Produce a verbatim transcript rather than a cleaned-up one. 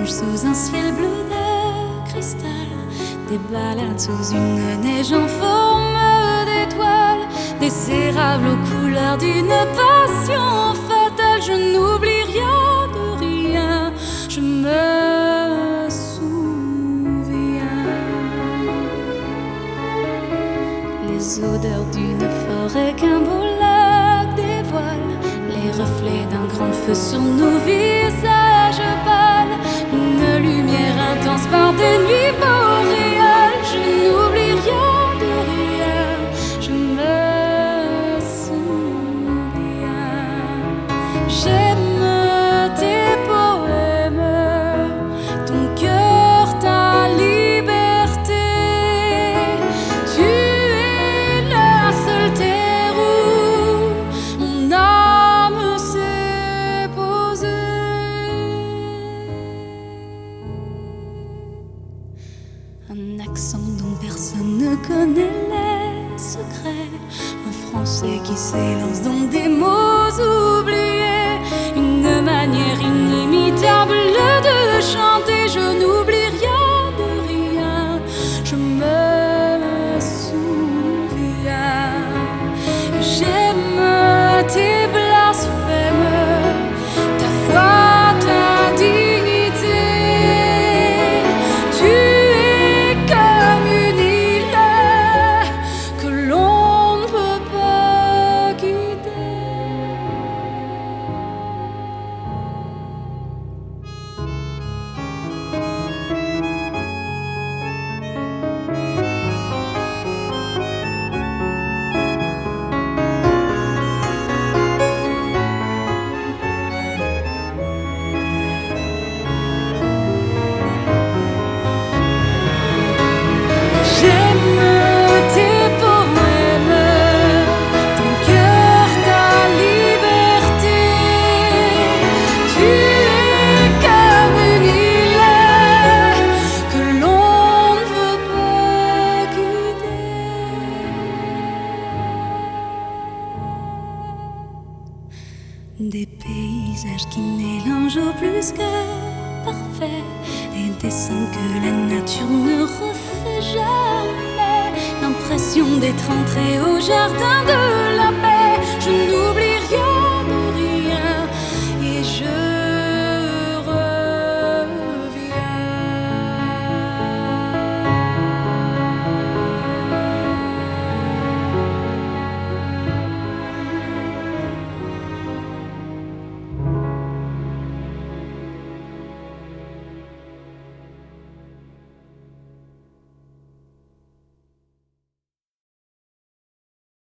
dimanche sous un ciel bleu de cristal, des balades sous une neige en forme d'étoile, des érables aux couleurs d'une passion fatale. Je n'oublie rien de rien, je me souviens. Les odeurs d'une forêt qu'un beau lac dévoile, les reflets d'un grand feu sur nos visages pâles, une lumière intense par des nuits boréales. Je n'oublie rien de rien, je me souviens. J'aime tes poèmes, ton cœur, ta liberté. Tu es la seule terre où mon âme s'est posée. Un accent dont personne ne connaît les secrets, un français qui s'élance dans des mots oubliés, une manière inimitable de chanter. Je n'oublie rien de rien, je me souviens. J'aime tes blasphèmes, ta foi, ta dignité. Tu es comme une île que l'on ne peut pas quitter. J'aime tes poèmes, ton cœur, ta liberté. Tu es comme une île que l'on ne veut pas quitter. Des paysages qui mélangent au plus que parfait, des dessins que la nature ne refait jamais. L'impression d'être entré au jardin de la paix.